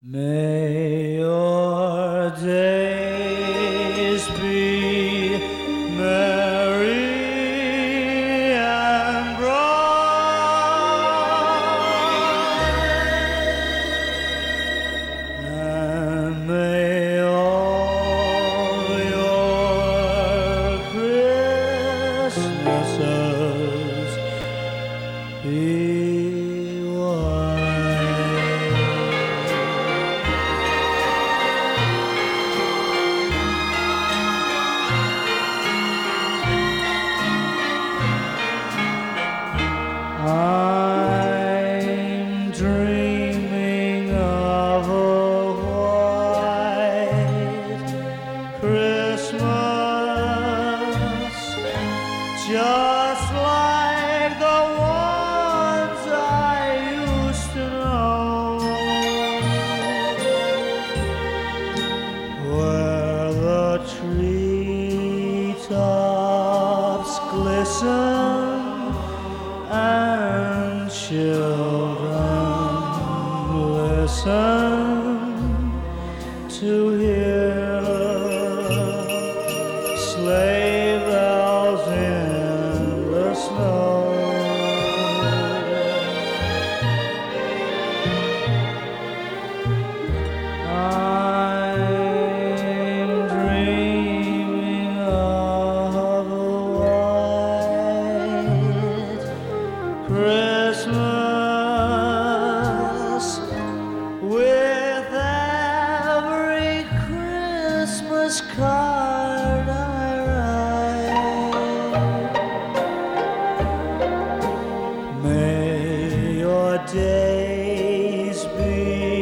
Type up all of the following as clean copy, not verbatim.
May your days be merry and bright, and may all your Christmases be white. I'm dreaming of a white Christmas, just like the ones I used to know, where the treetops glisten and children listen to hear sleigh bells in the snow. I'm dreaming of a white Christmas, with every Christmas card I write. May your days be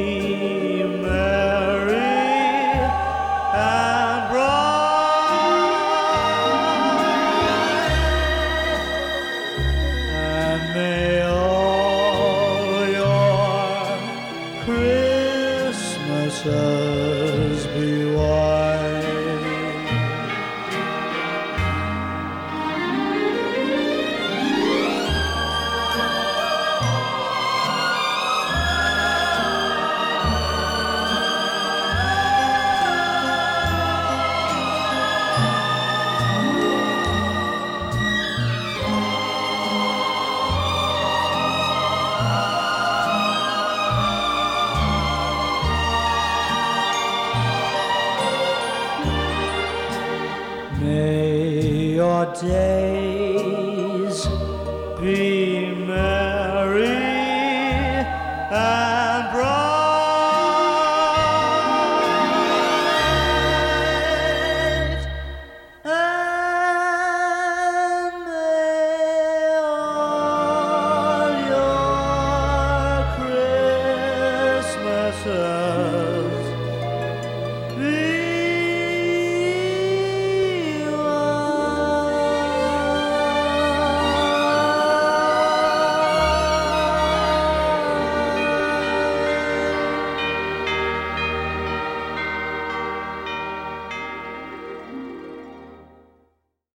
merry and bright, and may all your Christmases be white. May your days be